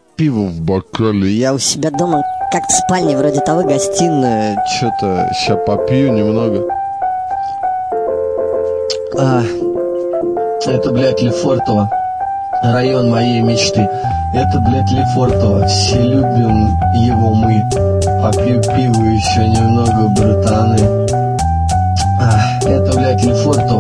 пиво в бокале. Я у себя дома, как в спальне, вроде того, гостиная. Что-то ща попью немного. Это, блядь, Лефортово. Район моей мечты. Это, блядь, Лефортово. Все любим его мы. Попью пиво еще немного, братаны. Это, блядь, Лефортово.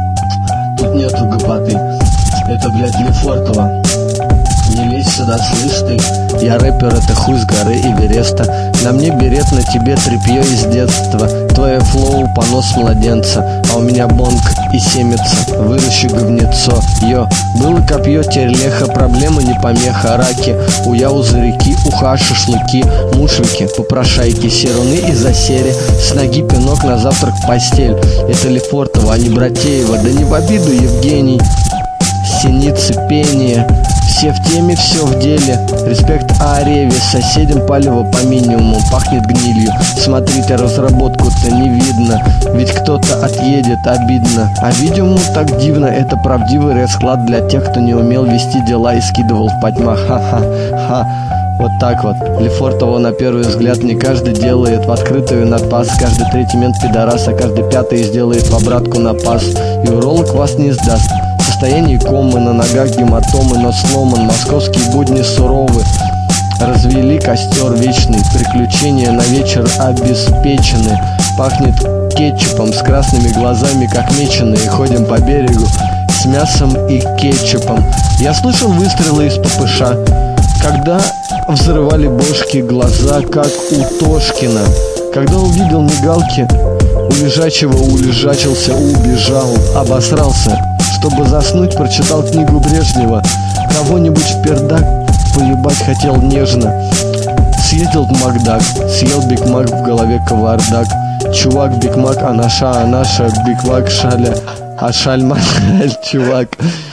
Тут нету гопоты. Это, блядь, Лефортово. Не лезь сюда, слышь ты. Я рэпер, это хуй с горы Эвереста. На мне берет, на тебе тряпье из детства. Твое флоу, понос младенца. А у меня бонг и семится. Выращу говнецо. Йо, было копье, теперь леха. Проблема не помеха. Раки, уяузы реки, уха, шашлыки, мушвики, попрошайки, серуны из-за серии. С ноги пинок, на завтрак постель. Это Лефортово, а не Братеево. Да не в обиду, Евгений. Синицы, пение. Все в теме, все в деле. Респект Ареве, соседям палево по минимуму. Пахнет гнилью. Смотрите, разработку-то не видно. Ведь кто-то отъедет, обидно. А видимо так дивно. Это правдивый расклад для тех, кто не умел вести дела и скидывал в потьмах. Ха-ха-ха. Вот так вот. Лефортово на первый взгляд не каждый делает в открытую надпас. Каждый третий мент пидорас, а каждый пятый сделает в обратку напас. И уролог вас не сдаст. В состоянии комы, на ногах гематомы, но сломан. Московские будни суровы. Развели костер вечный. Приключения на вечер обеспечены. Пахнет кетчупом, с красными глазами, как меченые. Ходим по берегу с мясом и кетчупом. Я слышал выстрелы из ППШ, когда взрывали бошки глаза, как у Тошкина. Когда увидел мигалки, у лежачего улежачился, убежал, обосрался. Чтобы заснуть, прочитал книгу Брежнева. Кого-нибудь в пердак поебать хотел нежно. Съездил в Макдак, съел Биг Мак, в голове кавардак. Чувак, Биг Мак, а наша Биг Мак, шаля, а шаль-машаль, чувак.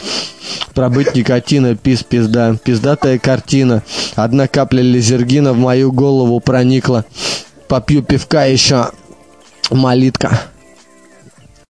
Пробыть никотина, пизда, пиздатая картина. Одна капля лизергина в мою голову проникла. Попью пивка еще, молитка.